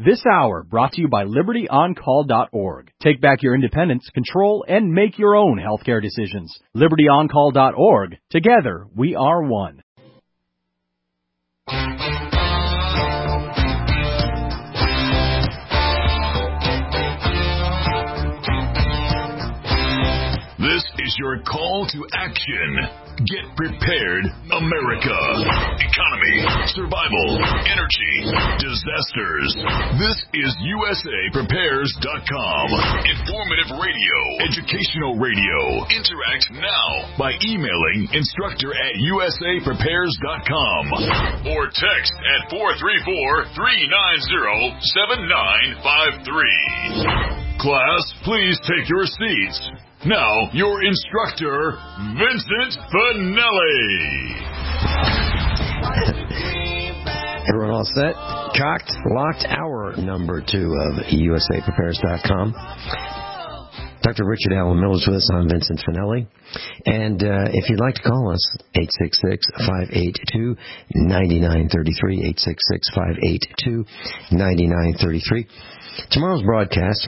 This hour brought to you by LibertyOnCall.org. Take back your independence, control, and make your own healthcare decisions. LibertyOnCall.org. Together, we are one. This is your call to action. Get prepared, America. Economy, survival, energy, disasters. This is USAPrepares.com. Informative radio, educational radio. Interact now by emailing instructor@USAPrepares.com or text at 434-390-7953. Class, please take your seats. Now, your instructor, Vincent Finelli. Everyone all set? Cocked, locked, hour number 2 of USAPrepares.com. Dr. Richard Allen Miller is with us. I'm Vincent Finelli. And if you'd like to call us, 866-582-9933, 866-582-9933. Tomorrow's broadcast,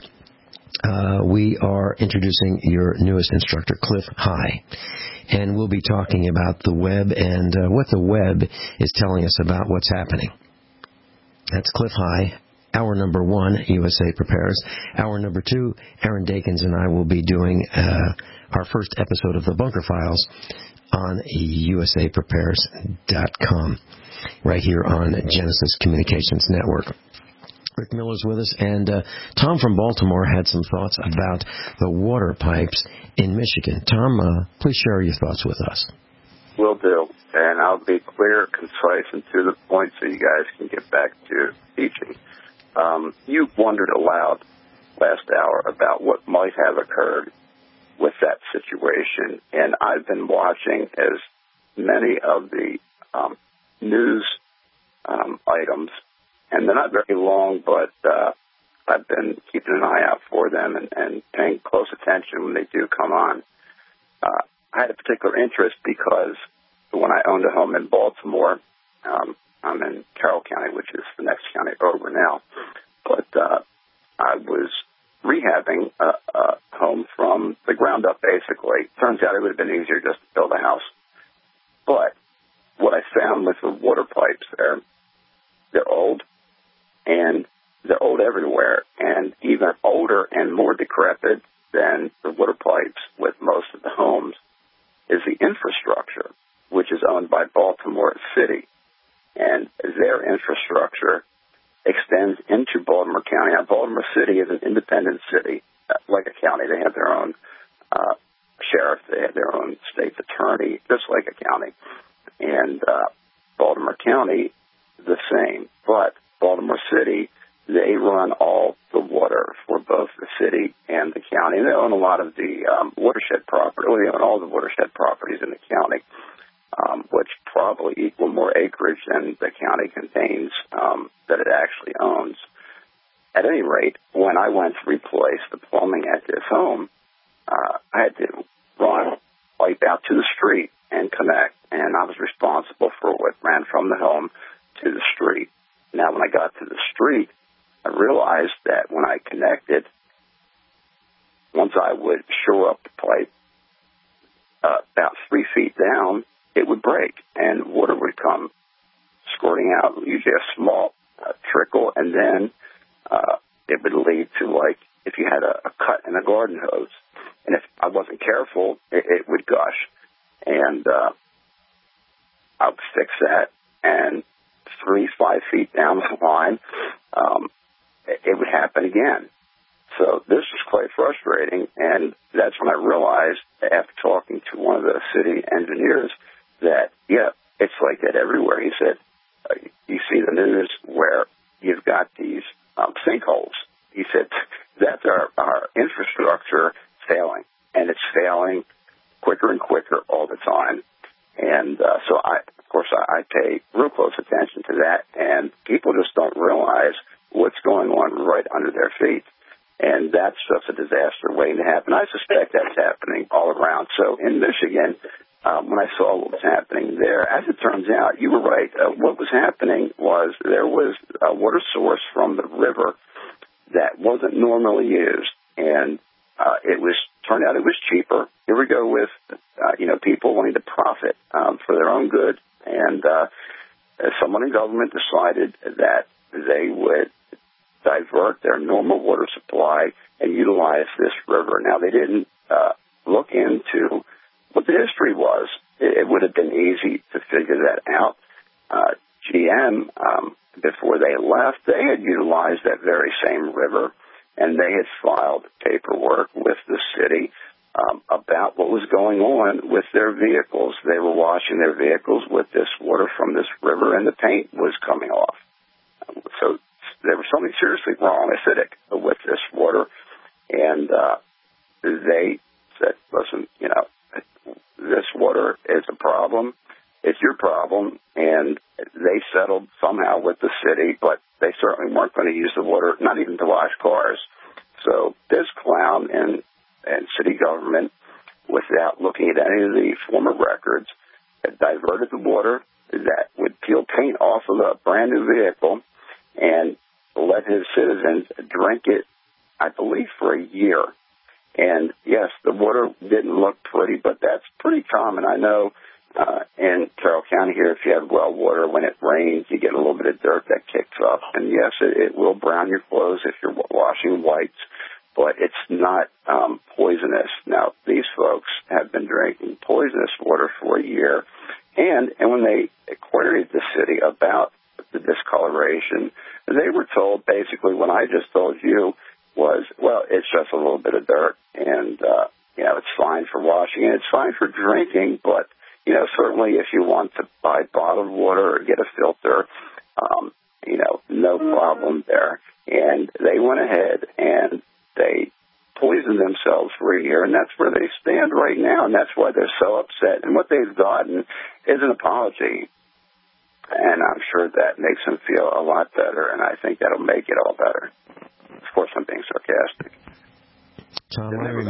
we are introducing your newest instructor, Cliff High. And we'll be talking about the web and what the web is telling us about what's happening. That's Cliff High. Hour number 1, USA Prepares. Hour number 2, Aaron Dakins and I will be doing our first episode of the Bunker Files on USAPrepares.com, right here on Genesis Communications Network. Rick Miller's with us, and Tom from Baltimore had some thoughts about the water pipes in Michigan. Tom, please share your thoughts with us. Will do, and I'll be clear, concise, and to the point so you guys can get back to teaching. You wondered aloud last hour about what might have occurred with that situation, and I've been watching as many of the news items, and they're not very long, but I've been keeping an eye out for them and paying close attention when they do come on. I had a particular interest because when I owned a home in Baltimore, I'm in Carroll County, which is the next county over now, but I was rehabbing a home from the ground up, basically. Turns out it would have been easier just to build a house. But what I found with the water pipes there, they're old, and they're old everywhere, and even older and more decrepit than the water pipes with most of the homes is the infrastructure, which is owned by Baltimore City. And their infrastructure extends into Baltimore County. Now, Baltimore City is an independent city, like a county. They have their own sheriff. They have their own state's attorney, just like a county. And Baltimore County, the same. But Baltimore City, they run all the water for both the city and the county. And they own a lot of the watershed property. Well, they own all the watershed properties in the county, which probably equal more acreage than the county contains that it actually owns. At any rate, when I went to replace the plumbing at this home, I had to run pipe out to the street and connect, and I was responsible for what ran from the home to the street. Now, when I got to the street, I realized that when I connected, once I would shore up the pipe about 3 feet down, it would break, and water would come squirting out, usually a small trickle, and then it would lead to, like, if you had a cut in a garden hose. And if I wasn't careful, it would gush. And I would fix that, and 3-5 feet down the line, it would happen again. So this was quite frustrating, and that's when I realized, after talking to one of the city engineers, that, yeah, it's like that everywhere. He said, you see the news where you've got these sinkholes. He said, that's our infrastructure failing, and it's failing quicker and quicker all the time. And so, of course, I pay real close attention to that, and people just don't realize what's going on right under their feet. And that's just a disaster waiting to happen. I suspect that's happening all around. So in Michigan, when I saw what was happening there. As it turns out, you were right. What was happening was there was a water source from the river that wasn't normally used, and turned out it was cheaper. Here we go with people wanting to profit for their own good, and someone in government decided that they would divert their normal water supply and utilize this river. Now, they didn't look into what the history was. It would have been easy to figure that out. GM, before they left, they had utilized that very same river, and they had filed paperwork with the city about what was going on with their vehicles. They were washing their vehicles with this water from this river, and the paint was coming off. So there was something seriously wrong, acidic, with this water, and they said, listen, this water is a problem. It's your problem, and they settled somehow with the city, but they certainly weren't going to use the water, not even to wash cars. So this clown and city government, without looking at any of the former records, had diverted the water that would peel paint off of a brand-new vehicle and let his citizens drink it, I believe, for a year. And, yes, the water didn't look pretty, but that's pretty common. I know in Carroll County here, if you have well water, when it rains, you get a little bit of dirt that kicks up. And, yes, it will brown your clothes if you're washing whites, but it's not poisonous. Now, these folks have been drinking poisonous water for a year. And when they queried the city about the discoloration, they were told basically what I just told you was, well, it's just a little bit of dirt, and, it's fine for washing, and it's fine for drinking, but, certainly if you want to buy bottled water or get a filter, no problem there. And they went ahead and they poisoned themselves for a year, and that's where they stand right now, and that's why they're so upset. And what they've gotten is an apology, and I'm sure that makes them feel a lot better, and I think that'll make it all better. Of course, I'm being sarcastic. Tom,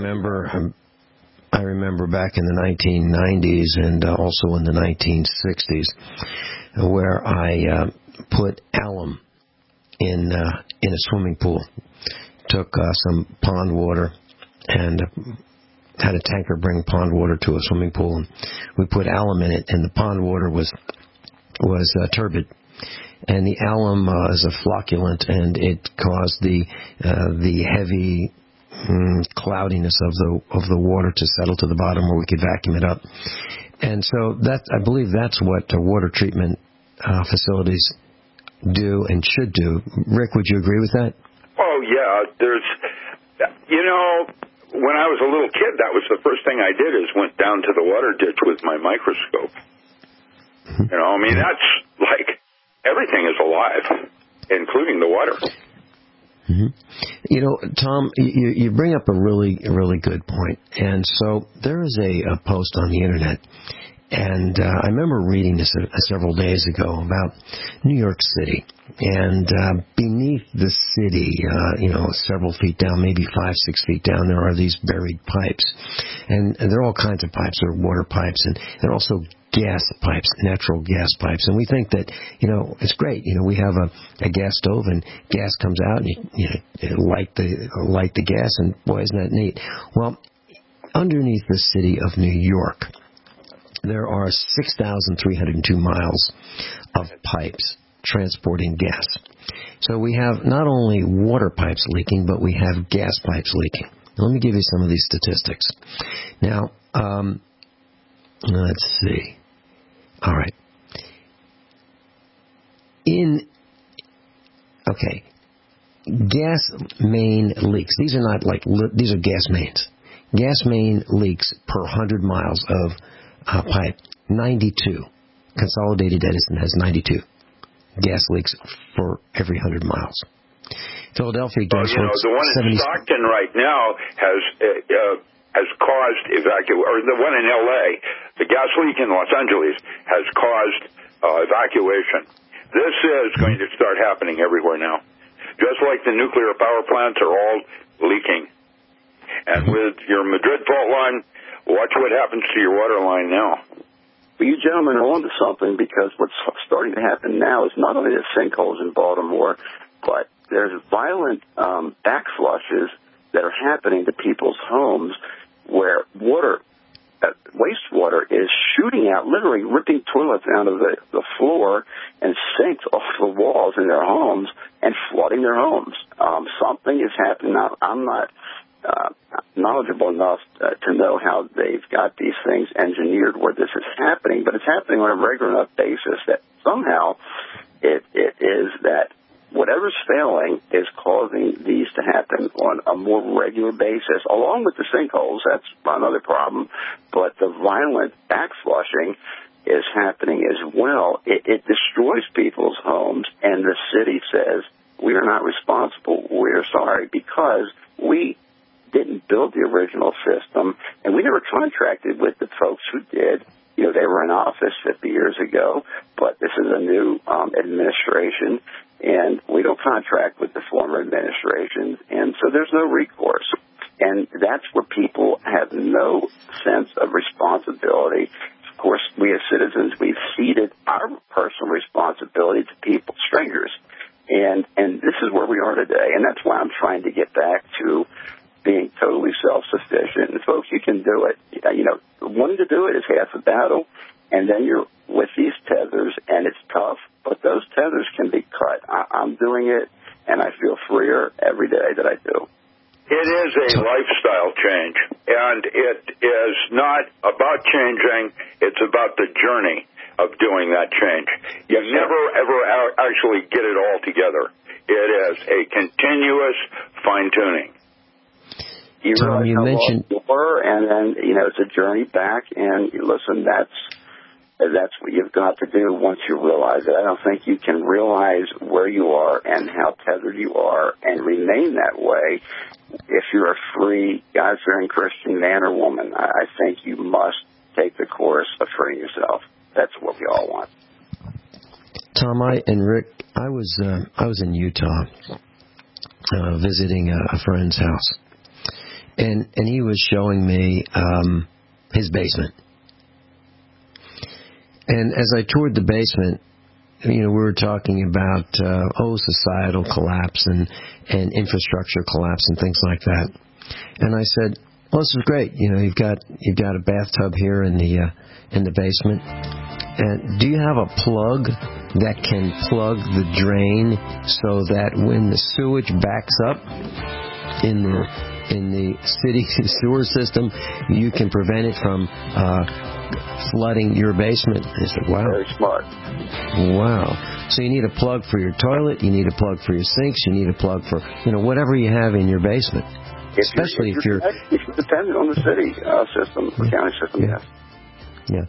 I remember back in the 1990s and also in the 1960s where I put alum in a swimming pool. Took some pond water and had a tanker bring pond water to a swimming pool, and we put alum in it, and the pond water was turbid. And the alum is a flocculant, and it caused the heavy cloudiness of the water to settle to the bottom where we could vacuum it up. And so I believe that's what water treatment facilities do and should do. Rick, would you agree with that? Oh, yeah. When I was a little kid, that was the first thing I did is went down to the water ditch with my microscope. That's like everything is alive, including the water. Mm-hmm. Tom, you bring up a really, really good point. And so there is a post on the Internet, and I remember reading this several days ago about New York City. And beneath the city, several feet down, maybe 5-6 feet down, there are these buried pipes. And there are all kinds of pipes. There are water pipes, and there are also gas pipes, natural gas pipes. And we think that, it's great. We have a gas stove, and gas comes out, and you light the gas, and boy, isn't that neat. Well, underneath the city of New York, there are 6,302 miles of pipes transporting gas. So we have not only water pipes leaking, but we have gas pipes leaking. Now, let me give you some of these statistics. Now, let's see. All right. Gas main leaks. These are these are gas mains. Gas main leaks per 100 miles of pipe. 92. Consolidated Edison has 92 gas leaks for every 100 miles. Philadelphia Gas Works, the one in Stockton right now has caused evacuation, or the one in L.A., the gas leak in Los Angeles has caused evacuation. This is going to start happening everywhere now. Just like the nuclear power plants are all leaking. And with your Madrid fault line, Watch what happens to your water line now. Well, you gentlemen are onto something, because what's starting to happen now is not only the sinkholes in Baltimore, but there's violent backflushes that are happening to people's homes where wastewater is shooting out, literally ripping toilets out of the floor and sinks off the walls in their homes and flooding their homes. Something is happening. Now, I'm not knowledgeable enough to know how they've got these things engineered where this is happening, but it's happening on a regular enough basis that somehow it is that whatever's failing is causing these to happen on a more regular basis, along with the sinkholes. That's another problem. But the violent backflushing is happening as well. It destroys people's homes, and the city says, we are not responsible. We're sorry, because we didn't build the original system, and we never contracted with the folks who did. You know, they were in office 50 years ago, but this is a new administration, and we don't contract with the former administrations, and so there's no recourse. And that's where people have no sense of responsibility. Of course, we as citizens, we've ceded our personal responsibility to people, strangers, and this is where we are today, and that's why I'm trying to get back to being totally self-sufficient. And folks, you can do it. You know, wanting to do it is half the battle, and then you're with these tethers, and it's tough, but those tethers can be cut. I'm doing it, and I feel freer every day that I do. It is a lifestyle change, and it is not about changing. It's about the journey of doing that change. You never, ever actually get it all together. It is a continuous fine-tuning. Tom, you mentioned, and then, you know, it's a journey back, and listen, that's what you've got to do once you realize it. I don't think you can realize where you are and how tethered you are and remain that way if you're a free, God-fearing Christian man or woman. I think you must take the course of freeing yourself. That's what we all want. Tom, and Rick, I was in Utah visiting a friend's house. And he was showing me his basement. And as I toured the basement, you know, we were talking about societal collapse and infrastructure collapse and things like that. And I said, "Well, this is great. You know, you've got a bathtub here in the basement. And do you have a plug that can plug the drain so that when the sewage backs up in the city sewer system, you can prevent it from flooding your basement?" I said, "Wow, very smart. Wow." So you need a plug for your toilet, you need a plug for your sinks, you need a plug for, you know, whatever you have in your basement. Especially if you're dependent on the city system, the county system. Yeah.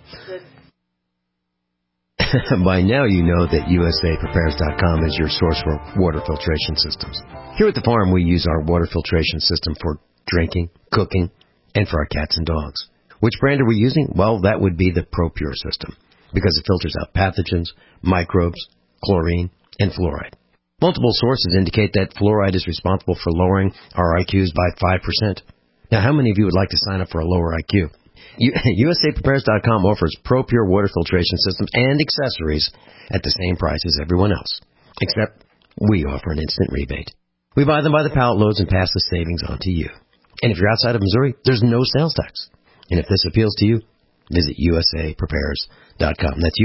By now you know that USAPrepares.com is your source for water filtration systems. Here at the farm, we use our water filtration system for drinking, cooking, and for our cats and dogs. Which brand are we using? Well, that would be the ProPure system, because it filters out pathogens, microbes, chlorine, and fluoride. Multiple sources indicate that fluoride is responsible for lowering our IQs by 5%. Now, how many of you would like to sign up for a lower IQ? USAPrepares.com offers ProPure water filtration systems and accessories at the same price as everyone else, except we offer an instant rebate. We buy them by the pallet loads and pass the savings on to you. And if you're outside of Missouri, there's no sales tax. And if this appeals to you, visit USAPrepares.com. That's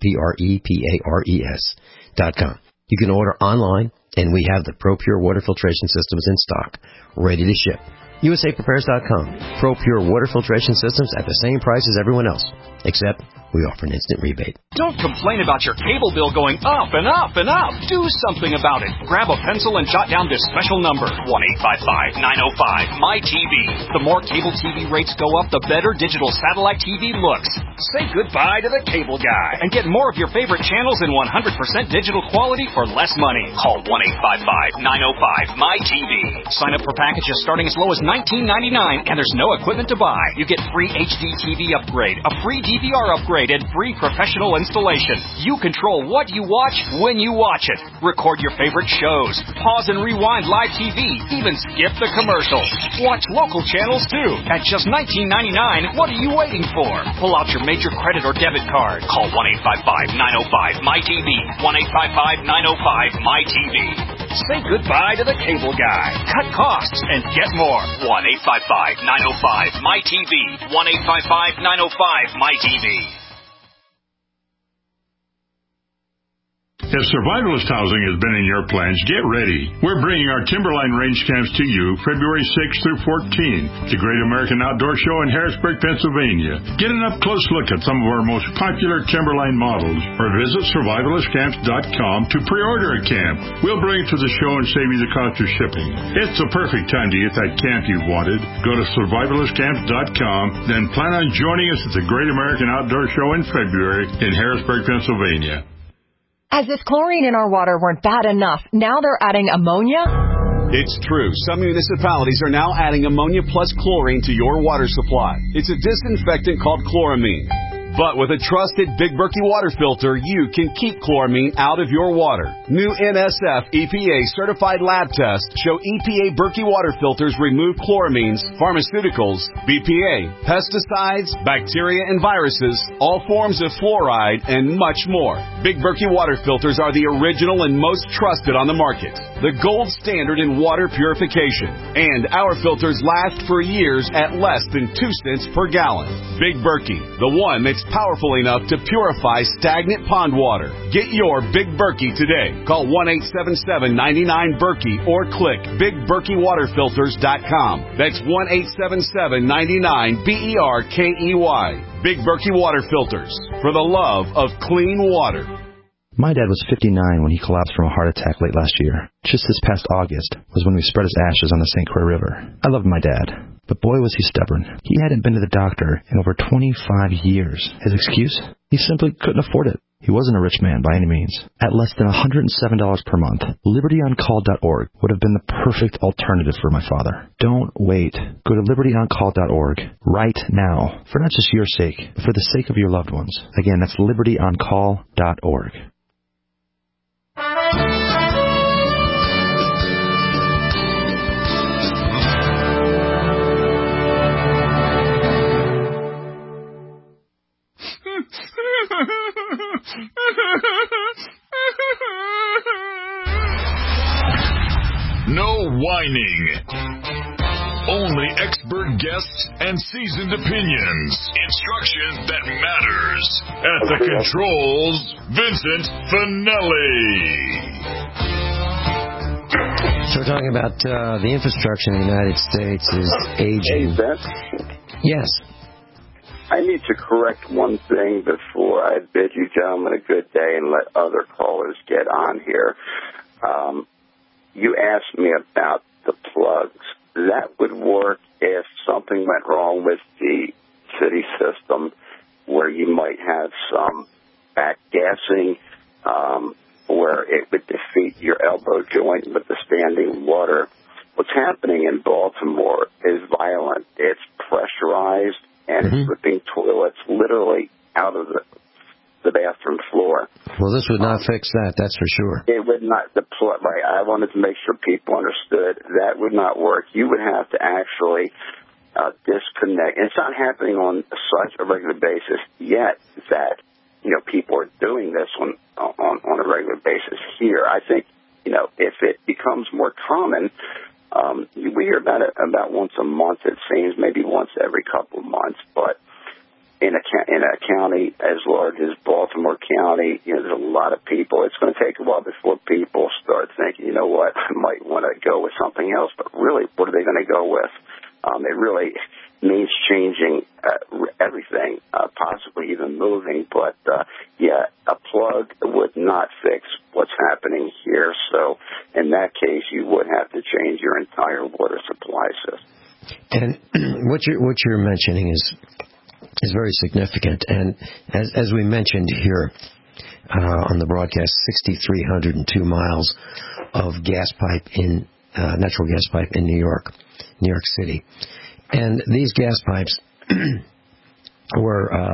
USAPrepares.com. You can order online, and we have the ProPure water filtration systems in stock, ready to ship. USAPrepares.com. ProPure water filtration systems at the same price as everyone else, except we offer an instant rebate. Don't complain about your cable bill going up and up and up. Do something about it. Grab a pencil and jot down this special number, 1-855-905-MyTV. The more cable TV rates go up, the better digital satellite TV looks. Say goodbye to the cable guy and get more of your favorite channels in 100% digital quality for less money. Call 1-855-905-MyTV. Sign up for packages starting as low as $19.99, and there's no equipment to buy. You get free HD TV upgrade, a free DVR upgrade, A-rated free professional installation. You control what you watch when you watch it. Record your favorite shows. Pause and rewind live TV. Even skip the commercials. Watch local channels too. At just $19.99, what are you waiting for? Pull out your major credit or debit card. Call 1-855-905-MyTV. 1-855-905-MyTV. Say goodbye to the cable guy. Cut costs and get more. 1-855-905-MyTV. 1-855-905-MyTV. If Survivalist Housing has been in your plans, get ready. We're bringing our Timberline Range Camps to you February 6th through 14th. The Great American Outdoor Show in Harrisburg, Pennsylvania. Get an up-close look at some of our most popular Timberline models or visit survivalistcamps.com to pre-order a camp. We'll bring it to the show and save you the cost of shipping. It's the perfect time to get that camp you've wanted. Go to survivalistcamps.com, then plan on joining us at the Great American Outdoor Show in February in Harrisburg, Pennsylvania. As if chlorine in our water weren't bad enough, now they're adding ammonia? It's true. Some municipalities are now adding ammonia plus chlorine to your water supply. It's a disinfectant called chloramine. But with a trusted Big Berkey water filter, you can keep chloramine out of your water. New NSF EPA certified lab tests show EPA Berkey water filters remove chloramines, pharmaceuticals, BPA, pesticides, bacteria and viruses, all forms of fluoride, and much more. Big Berkey water filters are the original and most trusted on the market. The gold standard in water purification. And our filters last for years at less than 2 cents per gallon. Big Berkey, the one that's powerful enough to purify stagnant pond water. Get your Big Berkey today. Call 1-877-99-BERKEY or click BigBerkeyWaterFilters.com. That's 1-877-99-BERKEY. Big Berkey Water Filters, for the love of clean water. My dad was 59 when he collapsed from a heart attack late last year. Just this past August was when we spread his ashes on the St. Croix River. I loved my dad, but boy was he stubborn. He hadn't been to the doctor in over 25 years. His excuse? He simply couldn't afford it. He wasn't a rich man by any means. At less than $107 per month, LibertyOnCall.org would have been the perfect alternative for my father. Don't wait. Go to LibertyOnCall.org right now, for not just your sake, but for the sake of your loved ones. Again, that's LibertyOnCall.org. No whining. Only expert guests and seasoned opinions. Instruction that matters. At the controls, Vincent Finelli. So we're talking about the infrastructure in the United States is aging. Hey, Vince? Yes. I need to correct one thing before I bid you gentlemen a good day and let other callers get on here. You asked me about the plugs. That would work if something went wrong with the city system where you might have some backgassing where it would defeat your elbow joint with the standing water. What's happening in Baltimore is violent. It's pressurized and it's ripping toilets literally out of the bathroom floor. Well, this would not fix that, that's for sure. It would not. Right. I wanted to make sure people understood that would not work. You would have to actually disconnect. And it's not happening on such a regular basis yet that people are doing this on a regular basis here. I think if it becomes more common, we hear about it about once a month. It seems maybe once every couple of months, but in a county as large as Baltimore County, there's a lot of people. It's going to take a while before people start thinking, you know what, I might want to go with something else. But really, what are they going to go with? It really means changing everything, possibly even moving. But, a plug would not fix what's happening here. So in that case, you would have to change your entire water supply system. And what you're mentioning is very significant. And as we mentioned here on the broadcast, 6,302 miles of natural gas pipe in New York City. And these gas pipes were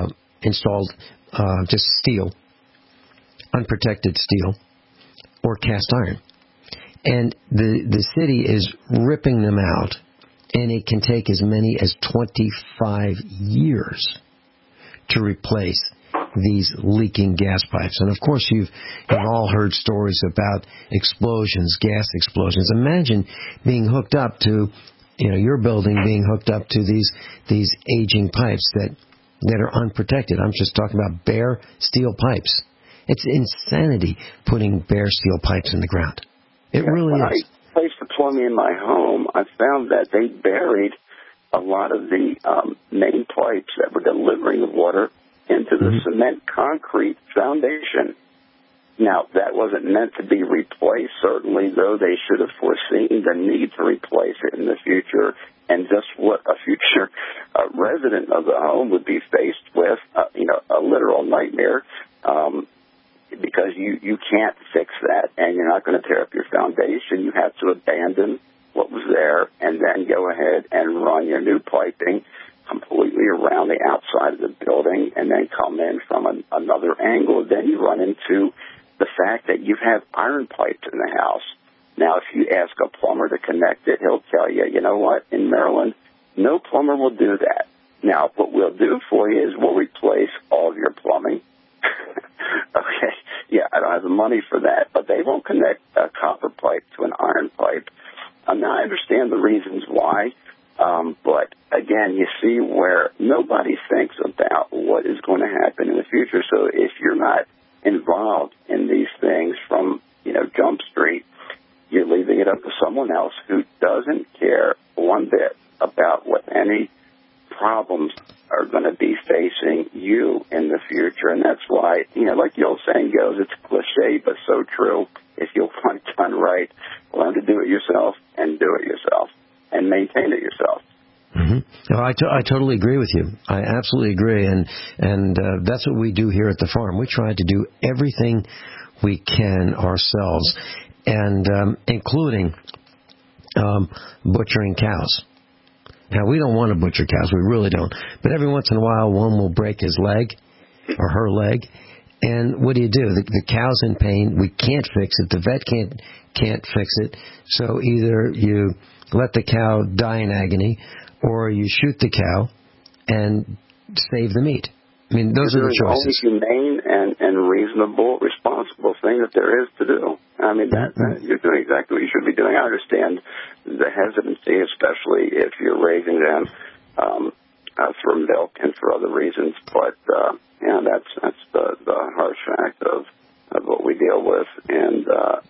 installed just steel, unprotected steel, or cast iron. And the city is ripping them out, and it can take as many as 25 years to replace these leaking gas pipes. And of course, you've all heard stories about explosions, gas explosions. Imagine being hooked up to, your building being hooked up to these aging pipes that are unprotected. I'm just talking about bare steel pipes. It's insanity putting bare steel pipes in the ground. It really is. I placed the plumbing in my home. I found that they buried a lot of the main pipes that were delivering the water into the cement concrete foundation. Now, that wasn't meant to be replaced, certainly, though they should have foreseen the need to replace it in the future, and just what a future resident of the home would be faced with, a literal nightmare, because you can't fix that, and you're not going to tear up your foundation. You have to abandon what was there and then go ahead and run your new piping completely around the outside of the building and then come in from another angle. Then you run into the fact that you have iron pipes in the house. Now, if you ask a plumber to connect it, he'll tell you, you know what, in Maryland, no plumber will do that. Now, what we'll do for you is we'll replace all of your plumbing. Okay, yeah, I don't have the money for that, but they won't connect a copper pipe to an iron pipe. Now, I understand the reasons why, but again, you see where nobody thinks about what is going to happen in the future. So if you're not involved in these things from, Jump Street, you're leaving it up to someone else who doesn't care one bit about what any problems are going to be facing you in the future. And that's why, like the old saying goes, it's cliche, but so true. If you want it done right, learn to do it yourself and do it yourself and maintain it yourself. No, I totally agree with you. I absolutely agree, and that's what we do here at the farm. We try to do everything we can ourselves, and including butchering cows. Now, we don't want to butcher cows. We really don't. But every once in a while, one will break his leg or her leg. And what do? The cow's in pain. We can't fix it. The vet can't fix it. So either you let the cow die in agony, or you shoot the cow and save the meat. I mean, those are the choices. You're doing the only humane and reasonable, responsible thing that there is to do. I mean, you're doing exactly what you should be doing. I understand the hesitancy, especially if you're raising them for milk and for other reasons. But that's the harsh fact of what we deal with. And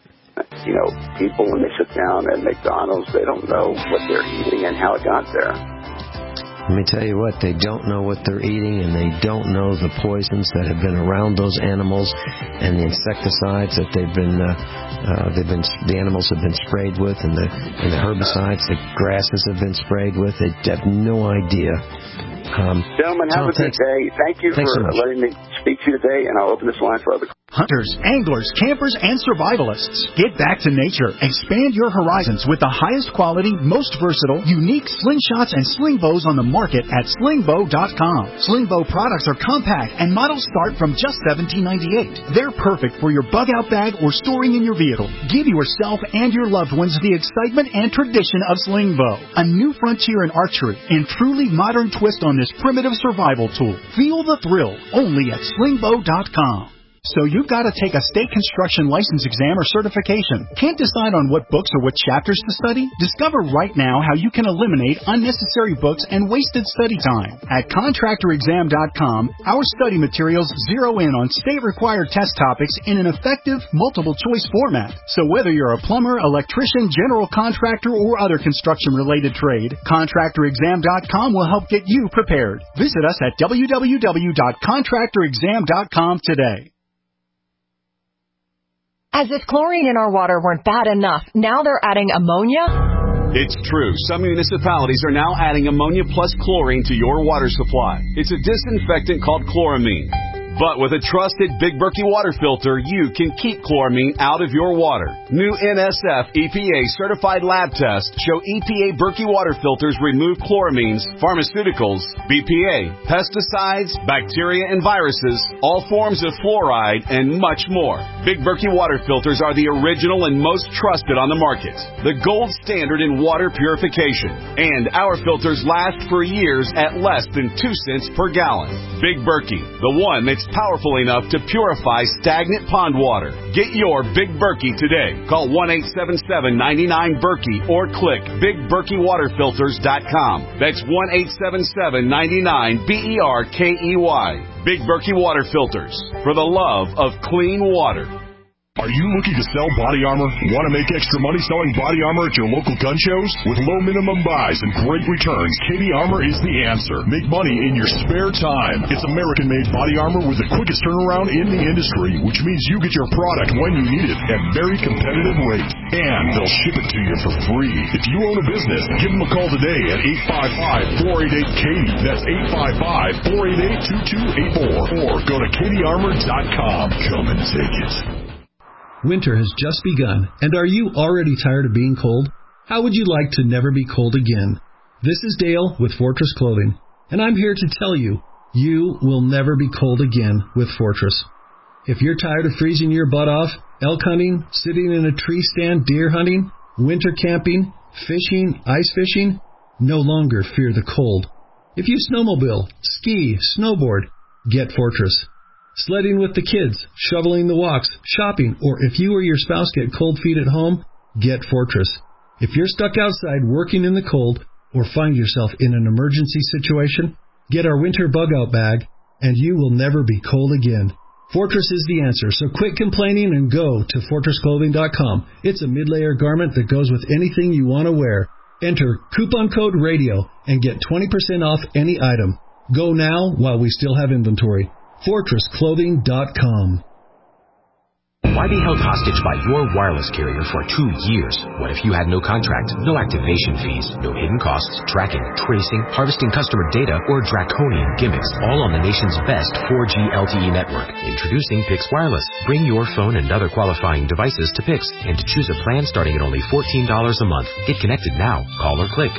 people, when they sit down at McDonald's, they don't know what they're eating and how it got there. Let me tell you what, they don't know what they're eating, and they don't know the poisons that have been around those animals and the insecticides that the animals have been sprayed with, and the herbicides, the grasses have been sprayed with. They have no idea. Gentlemen, have a good day. Thank you for letting me speak to you today, and I'll open this line for other questions. Hunters, anglers, campers, and survivalists. Get back to nature. Expand your horizons with the highest quality, most versatile, unique slingshots and sling bows on the market at slingbow.com. Slingbow products are compact and models start from just $17.98. They're perfect for your bug-out bag or storing in your vehicle. Give yourself and your loved ones the excitement and tradition of Slingbow, a new frontier in archery and truly modern twist on this primitive survival tool. Feel the thrill only at slingbow.com. So you've got to take a state construction license exam or certification. Can't decide on what books or what chapters to study? Discover right now how you can eliminate unnecessary books and wasted study time. At contractorexam.com, our study materials zero in on state-required test topics in an effective, multiple-choice format. So whether you're a plumber, electrician, general contractor, or other construction-related trade, contractorexam.com will help get you prepared. Visit us at www.contractorexam.com today. As if chlorine in our water weren't bad enough, now they're adding ammonia? It's true. Some municipalities are now adding ammonia plus chlorine to your water supply. It's a disinfectant called chloramine. But with a trusted Big Berkey water filter, you can keep chloramine out of your water. New NSF EPA certified lab tests show EPA Berkey water filters remove chloramines, pharmaceuticals, BPA, pesticides, bacteria and viruses, all forms of fluoride, and much more. Big Berkey water filters are the original and most trusted on the market. The gold standard in water purification. And our filters last for years at less than 2 cents per gallon. Big Berkey, the one that's powerful enough to purify stagnant pond water. Get your Big Berkey today. Call 1-877-99-BERKEY or click BigBerkeyWaterFilters.com. That's 1-877-99-BERKEY. Big Berkey Water Filters, for the love of clean water. Are you looking to sell body armor? Want to make extra money selling body armor at your local gun shows? With low minimum buys and great returns, Katie Armor is the answer. Make money in your spare time. It's American-made body armor with the quickest turnaround in the industry, which means you get your product when you need it at very competitive rates. And they'll ship it to you for free. If you own a business, give them a call today at 855-488-KATIE. That's 855-488-2284. Or go to KatieArmor.com. Come and take it. Winter has just begun, and are you already tired of being cold? How would you like to never be cold again? This is Dale with Fortress Clothing, and I'm here to tell you, you will never be cold again with Fortress. If you're tired of freezing your butt off, elk hunting, sitting in a tree stand deer hunting, winter camping, fishing, ice fishing, no longer fear the cold. If you snowmobile, ski, snowboard, get Fortress. Sledding with the kids, shoveling the walks, shopping, or if you or your spouse get cold feet at home, get Fortress. If you're stuck outside working in the cold or find yourself in an emergency situation, get our winter bug-out bag, and you will never be cold again. Fortress is the answer, so quit complaining and go to FortressClothing.com. It's a mid-layer garment that goes with anything you want to wear. Enter coupon code RADIO and get 20% off any item. Go now while we still have inventory. FortressClothing.com. Why be held hostage by your wireless carrier for 2 years? What if you had no contract, no activation fees, no hidden costs, tracking, tracing, harvesting customer data, or draconian gimmicks, all on the nation's best 4G LTE network? Introducing Pix Wireless. Bring your phone and other qualifying devices to Pix and to choose a plan starting at only $14 a month. Get connected now. Call or click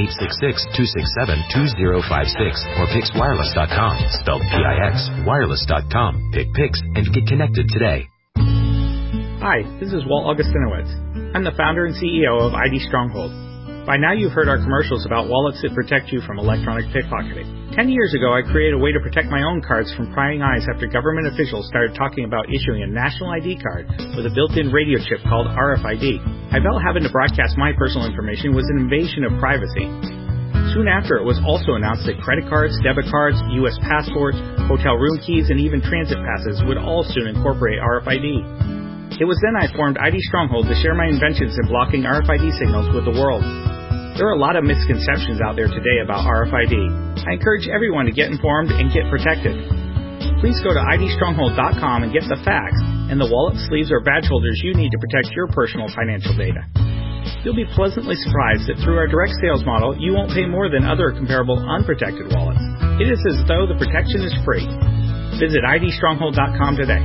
1-866-267-2056 or PixWireless.com. Spelled P-I-X, wireless.com. Pick Pix and get connected today. Hi, this is Walt Augustinowicz. I'm the founder and CEO of ID Stronghold. By now you've heard our commercials about wallets that protect you from electronic pickpocketing. 10 years ago I created a way to protect my own cards from prying eyes after government officials started talking about issuing a national ID card with a built-in radio chip called RFID. I felt having to broadcast my personal information was an invasion of privacy. Soon after, it was also announced that credit cards, debit cards, U.S. passports, hotel room keys, and even transit passes would all soon incorporate RFID. It was then I formed ID Stronghold to share my inventions in blocking RFID signals with the world. There are a lot of misconceptions out there today about RFID. I encourage everyone to get informed and get protected. Please go to idstronghold.com and get the facts and the wallet, sleeves, or badge holders you need to protect your personal financial data. You'll be pleasantly surprised that through our direct sales model, you won't pay more than other comparable unprotected wallets. It is as though the protection is free. Visit idstronghold.com today.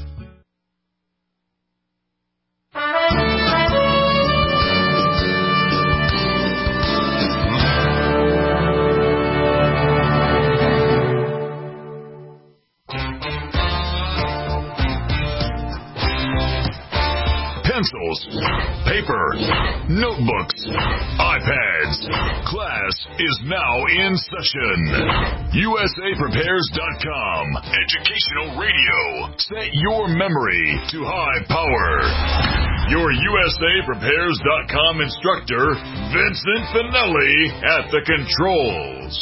Pencils, paper, notebooks, iPads. Class is now in session. USAPrepares.com. Educational radio. Set your memory to high power. Your USAPrepares.com instructor, Vincent Finelli, at the controls.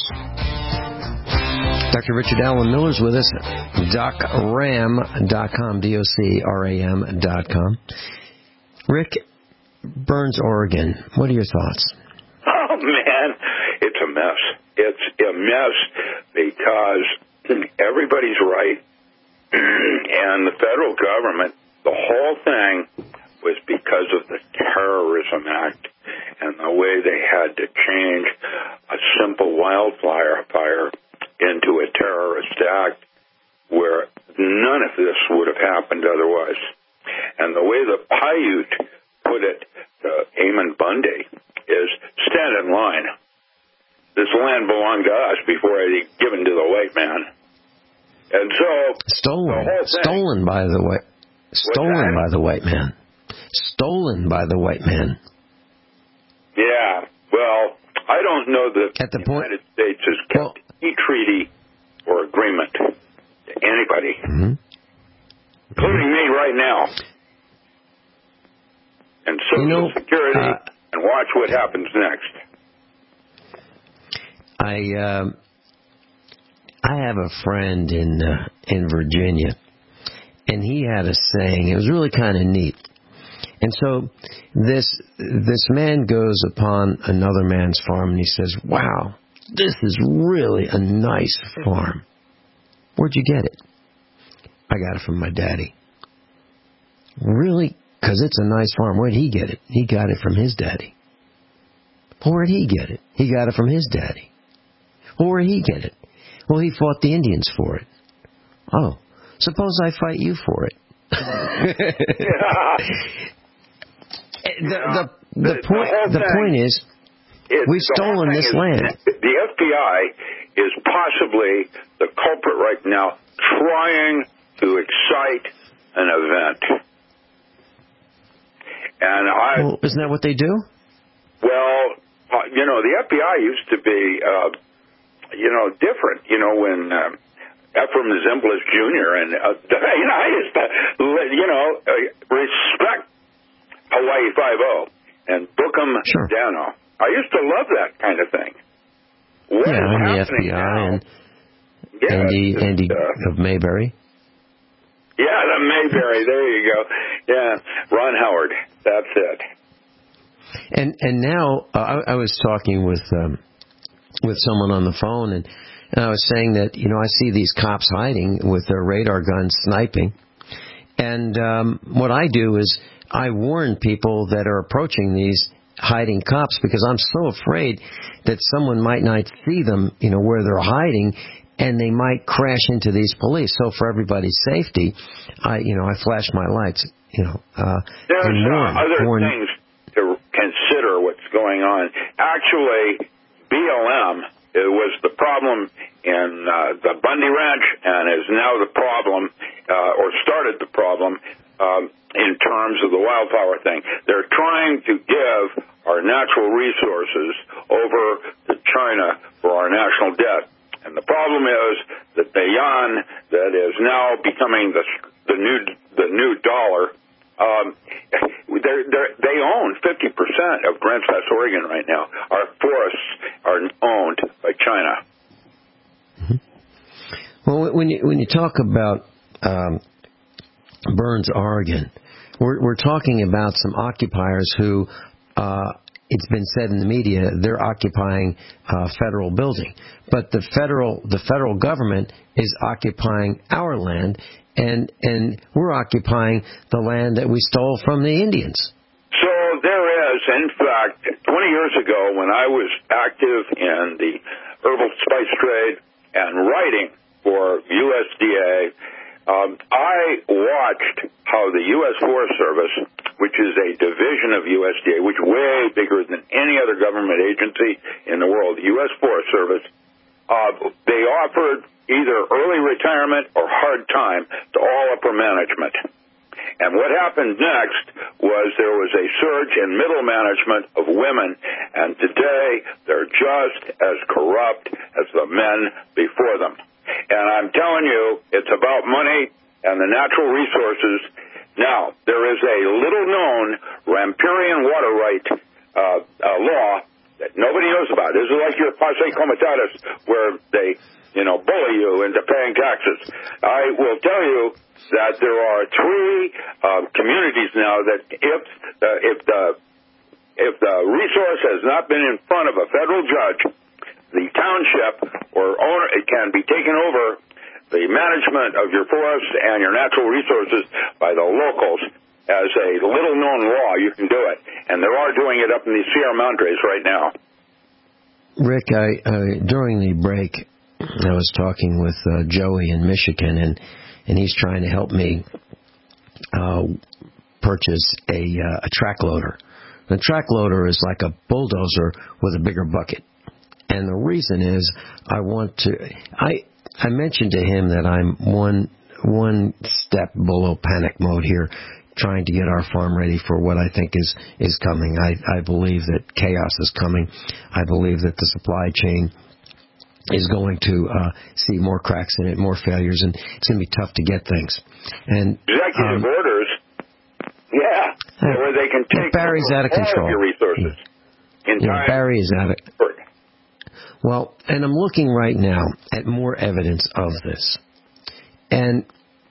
Dr. Richard Allen Miller's with us. DocRam.com, DocRam.com. Rick, Burns, Oregon. What are your thoughts? Oh, man, it's a mess. It's a mess because everybody's right. And the federal government, the whole thing was because of the Terrorism Act and the way they had to change a simple wildfire fire into a terrorist act where this would have happened otherwise. And the way the Paiute put it, Eamon Bundy, is stand in line. This land belonged to us before it was given to the white man. And so... Stolen by the white man. Stolen by the white man. Yeah, well, I don't know that the United States has kept any treaty or agreement to anybody, including me right now. And Social Security, and watch what happens next. I have a friend in Virginia, and he had a saying. It was really kind of neat. And so this man goes upon another man's farm, and he says, "Wow, this is really a nice farm. Where'd you get it?" "I got it from my daddy." "Really? Because it's a nice farm." "Where'd he get it?" "He got it from his daddy." "Well, where'd he get it?" "He got it from his daddy." "Well, where'd he get it?" "Well, he fought the Indians for it." "Oh, suppose I fight you for it." The point is, we've stolen this land. The FBI is possibly the culprit right now, trying to excite an event. And well, isn't that what they do? Well, the FBI used to be, different. When Ephraim Zimbalist Jr. and I used to, respect Hawaii Five-0 and Bookham Dano. I used to love that kind of thing. What is happening the FBI now? and Andy of Mayberry. Yeah, the Mayberry. There you go. Yeah, Ron Howard. That's it. And now I was talking with someone on the phone, and I was saying that I see these cops hiding with their radar guns sniping, and what I do is I warn people that are approaching these hiding cops, because I'm so afraid that someone might not see them, where they're hiding, and they might crash into these police. So for everybody's safety, I flash my lights. There's other things to consider what's going on. Actually, BLM was the problem in the Bundy Ranch, and is now the problem, or started the problem, in terms of the wildflower thing. They're trying to give our natural resources over to China for our national debt. And the problem is that the yuan, that is now becoming the new dollar, they own 50% of Grants Pass, Oregon right now. Our forests are owned by China. Well, when you talk about Burns, Oregon, we're talking about some occupiers who, it's been said in the media, they're occupying a federal building, but the federal government is occupying our land, and we're occupying the land that we stole from the Indians. So there is, in fact, 20 years ago, when I was active in the herbal spice trade and writing for USDA, I watched how the U.S. Forest Service, which is a division of USDA, which is way bigger than any other government agency in the world, the U.S. Forest Service, they offered either early retirement or hard time to all upper management. And what happened next was there was a surge in middle management of women, and today they're just as corrupt as the men before them. And I'm telling you, it's about money and the natural resources. Now, there is a little-known Ramparian water right law that nobody knows about. This is like your posse comitatus, where they, bully you into paying taxes. I will tell you that there are 3 communities now that if the resource has not been in front of a federal judge, the township or owner, it can be taken over, the management of your forests and your natural resources, by the locals. As a little-known law, you can do it. And they are doing it up in the Sierra Madres right now. Rick, during the break, I was talking with Joey in Michigan, and and he's trying to help me purchase a track loader. The track loader is like a bulldozer with a bigger bucket. And the reason is I mentioned to him that I'm one step below panic mode here, trying to get our farm ready for what I think is coming. I believe that chaos is coming. I believe that the supply chain is going to see more cracks in it, more failures, and it's going to be tough to get things. And executive orders, where they can take Barry's out of control. All of your resources. Barry is out of. Well, and I'm looking right now at more evidence of this. And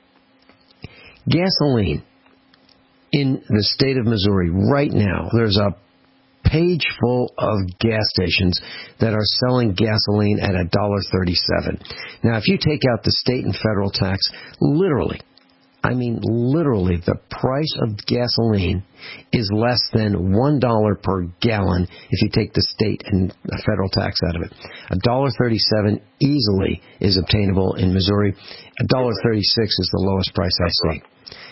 gasoline in the state of Missouri right now, there's a page full of gas stations that are selling gasoline at $1.37. Now, if you take out the state and federal tax, literally, the price of gasoline is less than $1 per gallon if you take the state and federal tax out of it. $1.37 easily is obtainable in Missouri. $1.36 is the lowest price I see.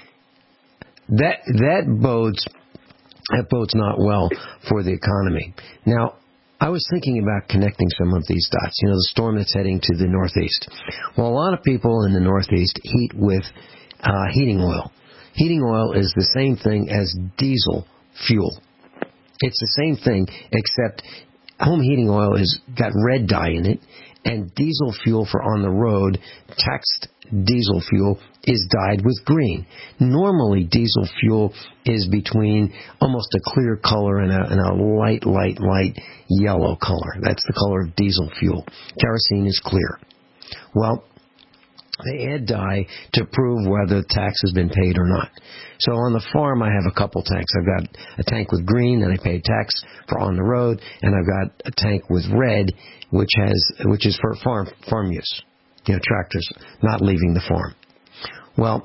That bodes not well for the economy. Now, I was thinking about connecting some of these dots. The storm that's heading to the Northeast. Well, a lot of people in the Northeast heat with heating oil. Heating oil is the same thing as diesel fuel. It's the same thing, except home heating oil has got red dye in it, and diesel fuel for on the road, taxed diesel fuel, is dyed with green. Normally, diesel fuel is between almost a clear color and a light yellow color. That's the color of diesel fuel. Kerosene is clear. Well, they add dye to prove whether the tax has been paid or not. So on the farm, I have a couple tanks. I've got a tank with green that I pay tax for on the road, and I've got a tank with red, which is for farm use. Tractors not leaving the farm. Well,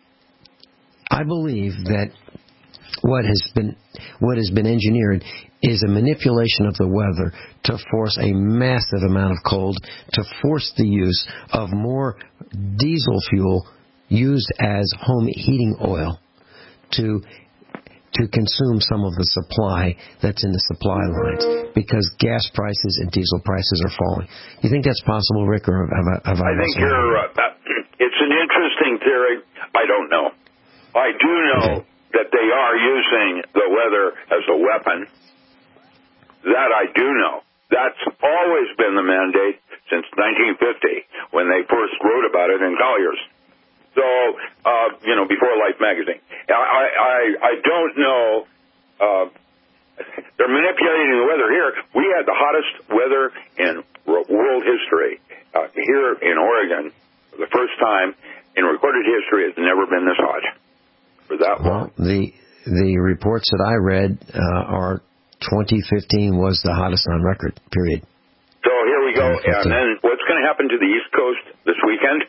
I believe that what has been engineered is a manipulation of the weather to force a massive amount of cold, to force the use of more diesel fuel used as home heating oil to consume some of the supply that's in the supply lines, because gas prices and diesel prices are falling. You think that's possible, Rick, or have I think it's an interesting theory. I don't know. I do know that they are using the weather as a weapon. That I do know. That's always been the mandate since 1950, when they first wrote about it in Collier's. So, before Life magazine. I don't know. They're manipulating the weather here. We had the hottest weather in world history here in Oregon. For the first time in recorded history, it's never been this hot for that long. Well, the reports that I read are 2015 was the hottest on record, period. So here we go. And then what's going to happen to the East Coast this weekend?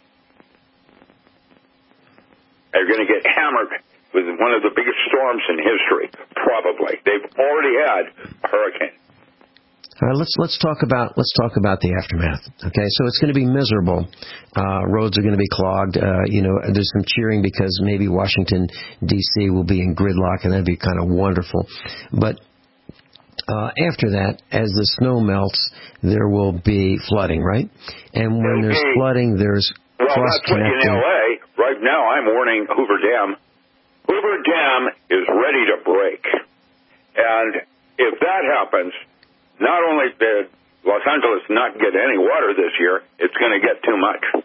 They're going to get hammered with one of the biggest storms in history, probably. They've already had a hurricane. All right, let's talk about the aftermath. Okay, so it's going to be miserable. Roads are going to be clogged. There's some cheering because maybe Washington D.C. will be in gridlock, and that'd be kind of wonderful. But after that, as the snow melts, there will be flooding, right? And when there's flooding, there's cross-connecting. In L.A. right now, I'm warning Hoover Dam. Hoover Dam is ready to break, and if that happens, not only did Los Angeles not get any water this year, it's going to get too much.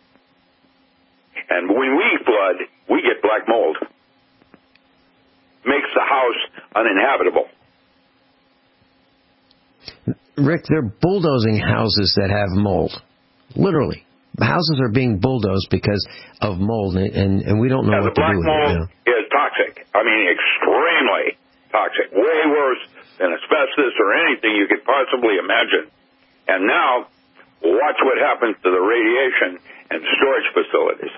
And when we flood, we get black mold. Makes the house uninhabitable. Rick, they're bulldozing houses that have mold. Literally. Houses are being bulldozed because of mold, and we don't know what to do with it. The black mold is toxic. I mean, extremely toxic. Way worse than asbestos or anything you could possibly imagine. And now, watch what happens to the radiation and storage facilities.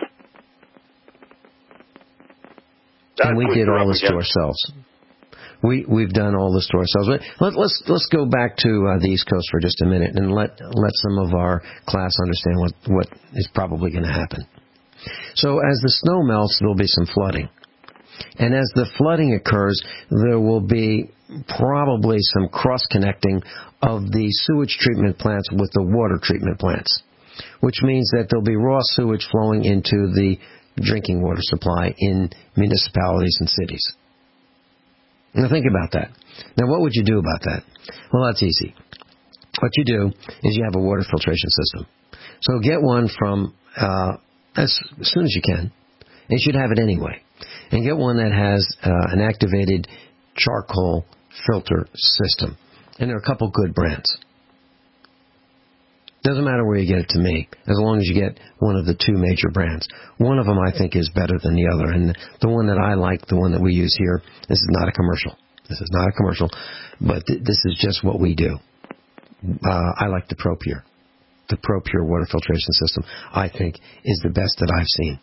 And we did all this to ourselves. We've done all this to ourselves. Let's go back to the East Coast for just a minute and let some of our class understand what is probably going to happen. So as the snow melts, there will be some flooding. And as the flooding occurs, there will be probably some cross-connecting of the sewage treatment plants with the water treatment plants, which means that there'll be raw sewage flowing into the drinking water supply in municipalities and cities. Now think about that. Now what would you do about that? Well, that's easy. What you do is you have a water filtration system. So get one from as soon as you can. And you should have it anyway. And get one that has an activated charcoal filter system. And there are a couple good brands. Doesn't matter where you get it to me, as long as you get one of the two major brands. One of them I think is better than the other. And the one that I like, the one that we use here, this is not a commercial. This is not a commercial, but this is just what we do. I like the ProPure. The ProPure water filtration system, I think, is the best that I've seen.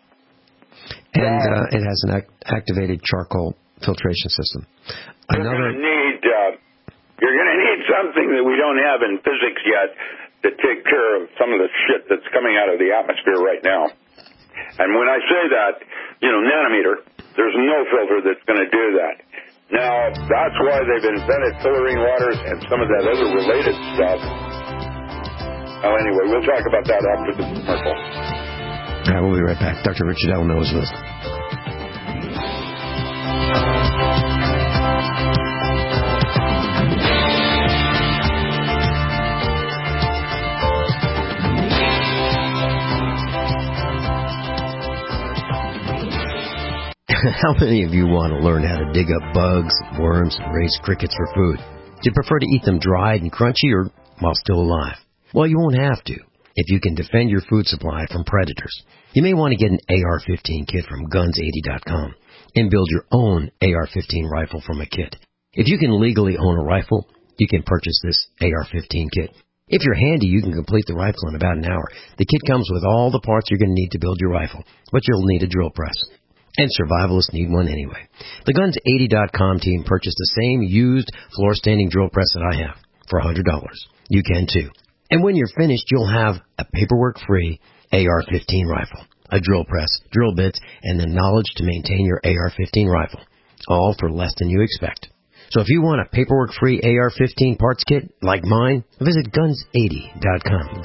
And it has an activated charcoal filtration system. You're going to need something that we don't have in physics yet to take care of some of the shit that's coming out of the atmosphere right now. And when I say that, nanometer, there's no filter that's going to do that. Now, that's why they've invented filtering waters and some of that other related stuff. Oh, anyway, we'll talk about that after the commercial. All right, we'll be right back. Dr. Richard Elno is with us. How many of you want to learn how to dig up bugs, worms, and raise crickets for food? Do you prefer to eat them dried and crunchy or while still alive? Well, you won't have to if you can defend your food supply from predators. You may want to get an AR-15 kit from Guns80.com and build your own AR-15 rifle from a kit. If you can legally own a rifle, you can purchase this AR-15 kit. If you're handy, you can complete the rifle in about an hour. The kit comes with all the parts you're going to need to build your rifle, but you'll need a drill press. And survivalists need one anyway. The Guns80.com team purchased the same used floor-standing drill press that I have for $100. You can too. And when you're finished, you'll have a paperwork-free AR-15 rifle, a drill press, drill bits, and the knowledge to maintain your AR-15 rifle, all for less than you expect. So if you want a paperwork-free AR-15 parts kit like mine, visit Guns80.com,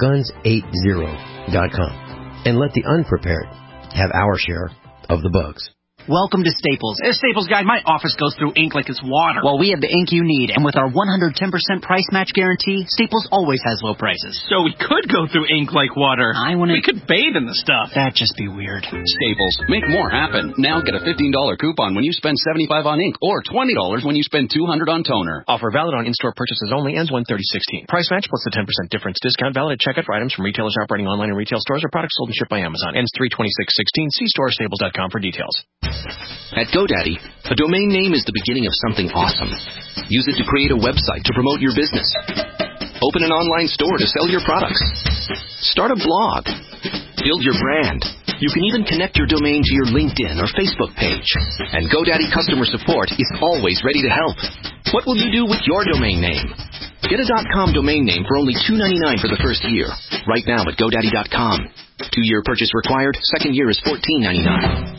Guns80.com, and let the unprepared have our share of the bugs. Welcome to Staples. As Staples guy, my office goes through ink like it's water. Well, we have the ink you need, and with our 110% price match guarantee, Staples always has low prices. So we could go through ink like water. We could bathe in the stuff. That'd just be weird. Staples. Make more happen. Now get a $15 coupon when you spend $75 on ink, or $20 when you spend $200 on toner. Offer valid on in-store purchases only. Ends 1/30/16. Price match plus the 10% difference discount valid at checkout for items from retailers operating online and retail stores or products sold and shipped by Amazon. Ends 3/26/16. See store or staples.com for details. At GoDaddy, a domain name is the beginning of something awesome. Use it to create a website to promote your business. Open an online store to sell your products. Start a blog. Build your brand. You can even connect your domain to your LinkedIn or Facebook page. And GoDaddy customer support is always ready to help. What will you do with your domain name? Get a .com domain name for only $2.99 for the first year. Right now at GoDaddy.com. 2-year purchase required. Second year is $14.99.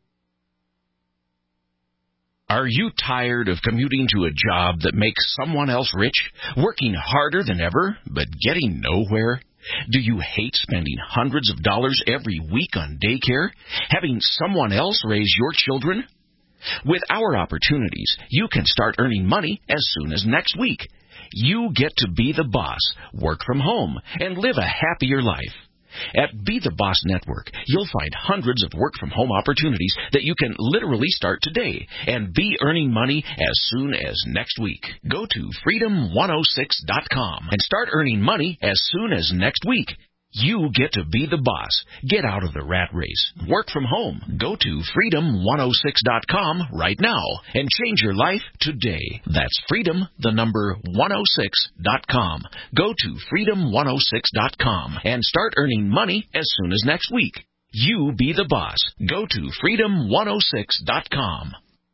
Are you tired of commuting to a job that makes someone else rich, working harder than ever, but getting nowhere? Do you hate spending hundreds of dollars every week on daycare, having someone else raise your children? With our opportunities, you can start earning money as soon as next week. You get to be the boss, work from home, and live a happier life. At Be the Boss Network, you'll find hundreds of work-from-home opportunities that you can literally start today and be earning money as soon as next week. Go to freedom106.com and start earning money as soon as next week. You get to be the boss. Get out of the rat race. Work from home. Go to freedom106.com right now and change your life today. That's freedom106.com. Go to freedom106.com and start earning money as soon as next week. You be the boss. Go to freedom106.com.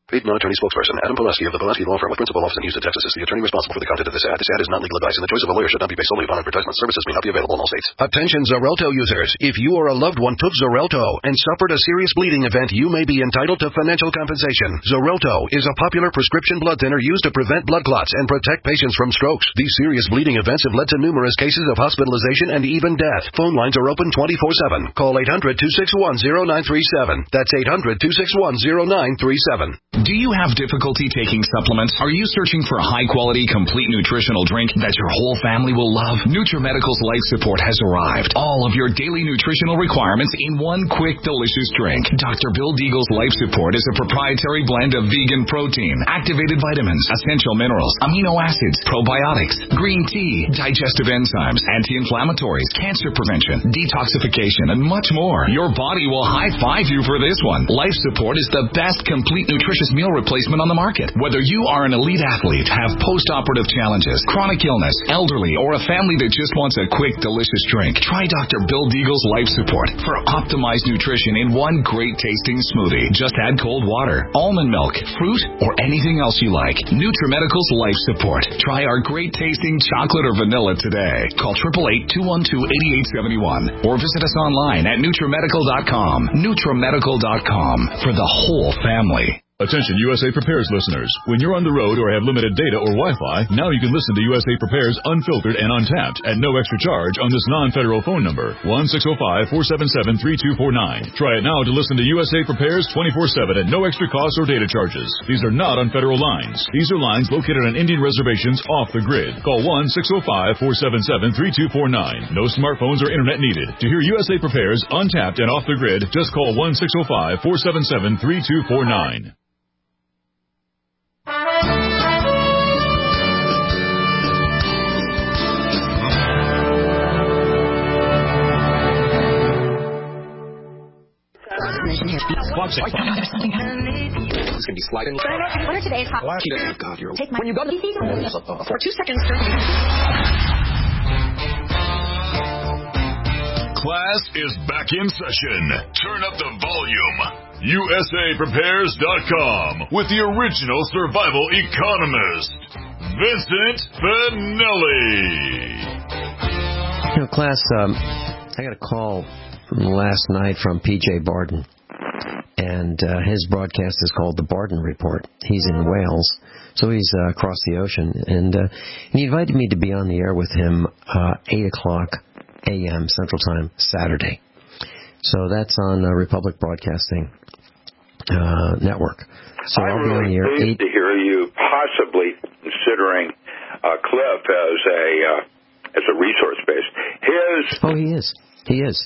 Paid non-attorney spokesperson Adam Pulaski of the Pulaski Law Firm with principal office in Houston, Texas is the attorney responsible for the content of this ad. This ad is not legal advice, and the choice of a lawyer should not be based solely upon advertisement. Services may not be available in all states. Attention Xarelto users. If you or a loved one took Xarelto and suffered a serious bleeding event, you may be entitled to financial compensation. Xarelto is a popular prescription blood thinner used to prevent blood clots and protect patients from strokes. These serious bleeding events have led to numerous cases of hospitalization and even death. Phone lines are open 24/7. Call 800-261-0937. That's 800-261-0937. Do you have difficulty taking supplements? Are you searching for a high-quality, complete nutritional drink that your whole family will love? NutriMedical's Life Support has arrived. All of your daily nutritional requirements in one quick, delicious drink. Dr. Bill Deagle's Life Support is a proprietary blend of vegan protein, activated vitamins, essential minerals, amino acids, probiotics, green tea, digestive enzymes, anti-inflammatories, cancer prevention, detoxification, and much more. Your body will high-five you for this one. Life Support is the best complete nutritious meal replacement on the market. Whether you are an elite athlete, have post-operative challenges, chronic illness, elderly, or a family that just wants a quick, delicious drink, try Dr. Bill Deagle's Life Support for optimized nutrition in one great-tasting smoothie. Just add cold water, almond milk, fruit, or anything else you like. NutriMedical's Life Support. Try our great-tasting chocolate or vanilla today. Call 888-212-8871 or visit us online at NutriMedical.com. NutriMedical.com for the whole family. Attention USA Prepares listeners. When you're on the road or have limited data or Wi-Fi, now you can listen to USA Prepares unfiltered and untapped at no extra charge on this non-federal phone number, 1-605-477-3249. Try it now to listen to USA Prepares 24/7 at no extra cost or data charges. These are not on federal lines. These are lines located on Indian reservations off the grid. Call 1-605-477-3249. No smartphones or internet needed. To hear USA Prepares untapped and off the grid, just call 1-605-477-3249. It's going to be sliding. What are today's hot? God, you're... Take my... When you go to the for 2 seconds, Class is back in session. Turn up the volume. USAPrepares.com with the original survival economist, Vincent Finelli. You know, class, I got a call last night from P.J. Barden, and his broadcast is called The Barden Report. He's in Wales, so he's across the ocean, and he invited me to be on the air with him 8 o'clock a.m. Central Time, Saturday. So that's on Republic Broadcasting Network. So I'm really pleased to hear you possibly considering Cliff as a resource base. He is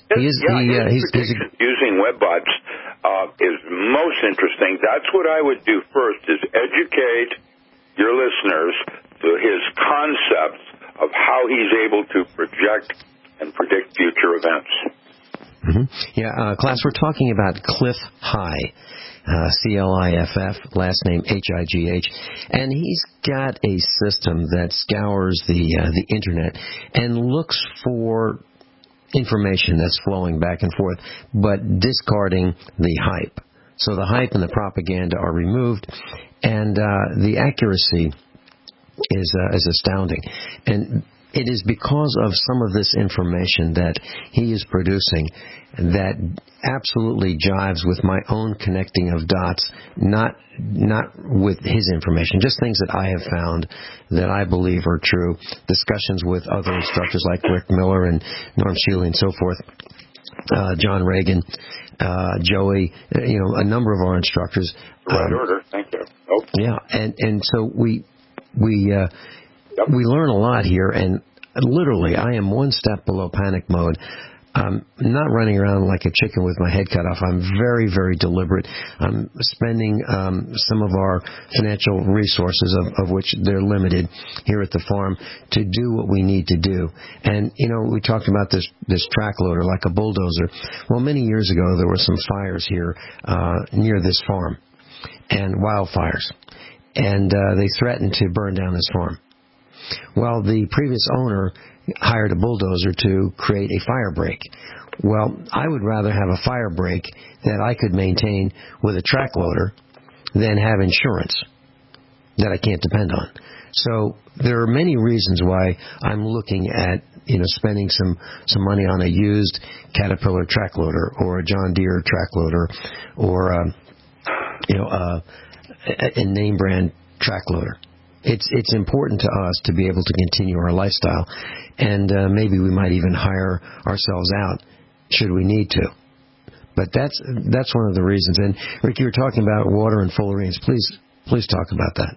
using WebBots is most interesting. That's what I would do first, is educate your listeners to his concepts of how he's able to project and predict future events. Mm-hmm. Yeah, class, we're talking about Cliff High, C-L-I-F-F, last name H-I-G-H, and he's got a system that scours the Internet and looks for information that's flowing back and forth, but discarding the hype. So the hype and the propaganda are removed, and the accuracy is astounding. And it is because of some of this information that he is producing that absolutely jives with my own connecting of dots, not with his information, just things that I have found that I believe are true, discussions with other instructors like Rick Miller and Norm Shealy and so forth, John Reagan, Joey, a number of our instructors. Right order, thank you. Oh. Yeah, and so we learn a lot here, and literally I am one step below panic mode. I'm not running around like a chicken with my head cut off. I'm very, very deliberate. I'm spending some of our financial resources, of which they're limited here at the farm, to do what we need to do. And, we talked about this track loader like a bulldozer. Well, many years ago, there were some fires here near this farm, and wildfires. And they threatened to burn down this farm. Well, the previous owner hired a bulldozer to create a fire break. Well, I would rather have a fire break that I could maintain with a track loader than have insurance that I can't depend on. So there are many reasons why I'm looking at, spending some money on a used Caterpillar track loader or a John Deere track loader or, a name brand track loader. It's important to us to be able to continue our lifestyle, and maybe we might even hire ourselves out should we need to. But that's one of the reasons. And Rick, you were talking about water and fullerenes. Please talk about that.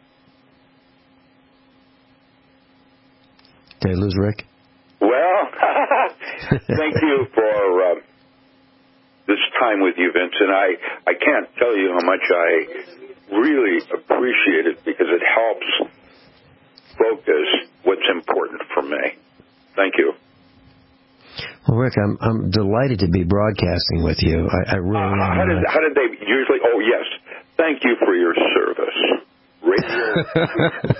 Did I lose Rick? Well, thank you for this time with you, Vince. And I can't tell you how much I really appreciate it, because it helps focus what's important for me. Thank you. Well, Rick, I'm delighted to be broadcasting with you. I really am. How did they usually? Oh, yes. Thank you for your service. Radio.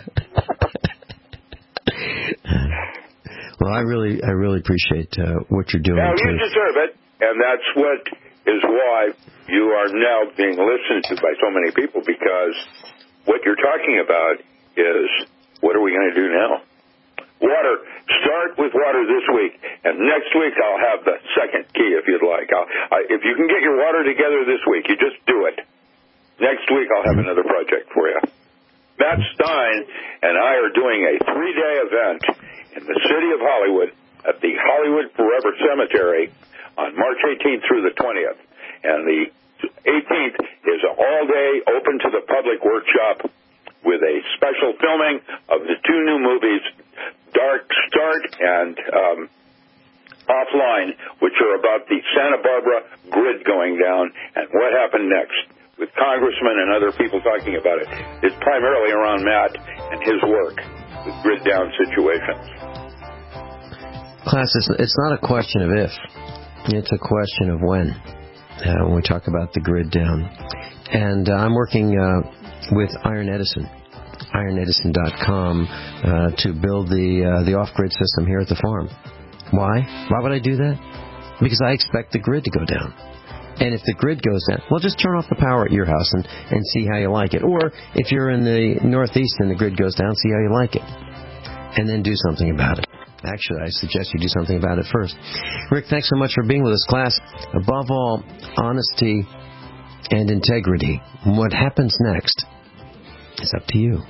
Well, I really appreciate what you're doing. Now, you deserve it, and that's what is why you are now being listened to by so many people, because what you're talking about is, what are we going to do now? Water. Start with water this week, and next week I'll have the second key if you'd like. If you can get your water together this week, you just do it. Next week I'll have another project for you. Matt Stein and I are doing a 3-day event in the city of Hollywood at the Hollywood Forever Cemetery on March 18th through the 20th. And the 18th is an all-day, open to the public workshop with a special filming of the 2 new movies, Dark Start and Offline, which are about the Santa Barbara grid going down and what happened next, with congressmen and other people talking about it. It's primarily around Matt and his work with grid down situations. Class, it's not a question of if. It's a question of when we talk about the grid down. And I'm working with Iron Edison, ironedison.com, to build the off-grid system here at the farm. Why? Why would I do that? Because I expect the grid to go down. And if the grid goes down, well, just turn off the power at your house and see how you like it. Or if you're in the Northeast and the grid goes down, see how you like it. And then do something about it. Actually, I suggest you do something about it first. Rick, thanks so much for being with us, class. Above all, honesty and integrity. What happens next is up to you.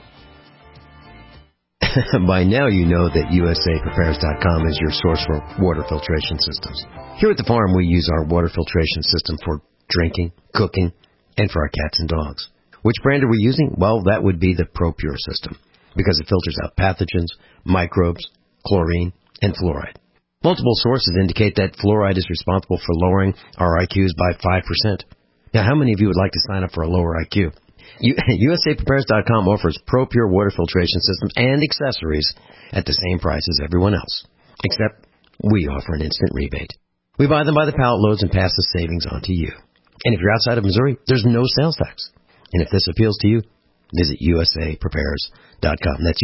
By now you know that USAPrepares.com is your source for water filtration systems. Here at the farm, we use our water filtration system for drinking, cooking, and for our cats and dogs. Which brand are we using? Well, that would be the ProPure system, because it filters out pathogens, microbes, chlorine, and fluoride. Multiple sources indicate that fluoride is responsible for lowering our IQs by 5%. Now, how many of you would like to sign up for a lower IQ? USAPrepares.com offers ProPure water filtration systems and accessories at the same price as everyone else, except we offer an instant rebate. We buy them by the pallet loads and pass the savings on to you. And if you're outside of Missouri, there's no sales tax. And if this appeals to you, visit USAPrepares.com. That's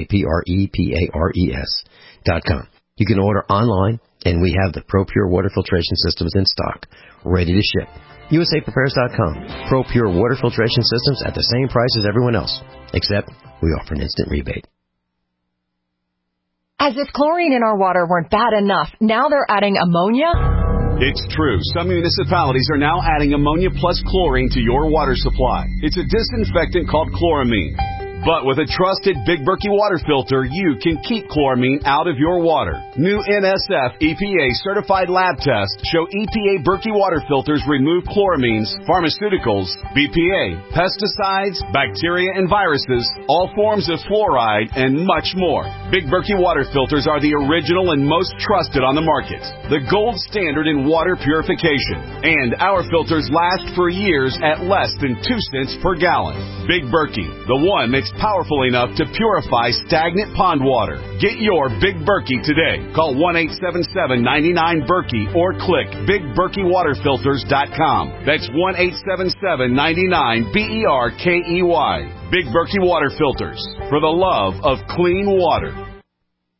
USAPrepares.com. You can order online, and we have the ProPure water filtration systems in stock, ready to ship. USAPrepares.com. ProPure water filtration systems at the same price as everyone else, except we offer an instant rebate. As if chlorine in our water weren't bad enough, now they're adding ammonia? It's true. Some municipalities are now adding ammonia plus chlorine to your water supply. It's a disinfectant called chloramine. But with a trusted Big Berkey water filter, you can keep chloramine out of your water. New NSF EPA certified lab tests show EPA Berkey water filters remove chloramines, pharmaceuticals, BPA, pesticides, bacteria and viruses, all forms of fluoride, and much more. Big Berkey water filters are the original and most trusted on the market. The gold standard in water purification. And our filters last for years at less than 2 cents per gallon. Big Berkey, the one that's powerful enough to purify stagnant pond water. Get your Big Berkey today. Call 1-877-99-BERKEY or click BigBerkeyWaterFilters.com. That's 1-877-99-BERKEY. Big Berkey Water Filters, for the love of clean water.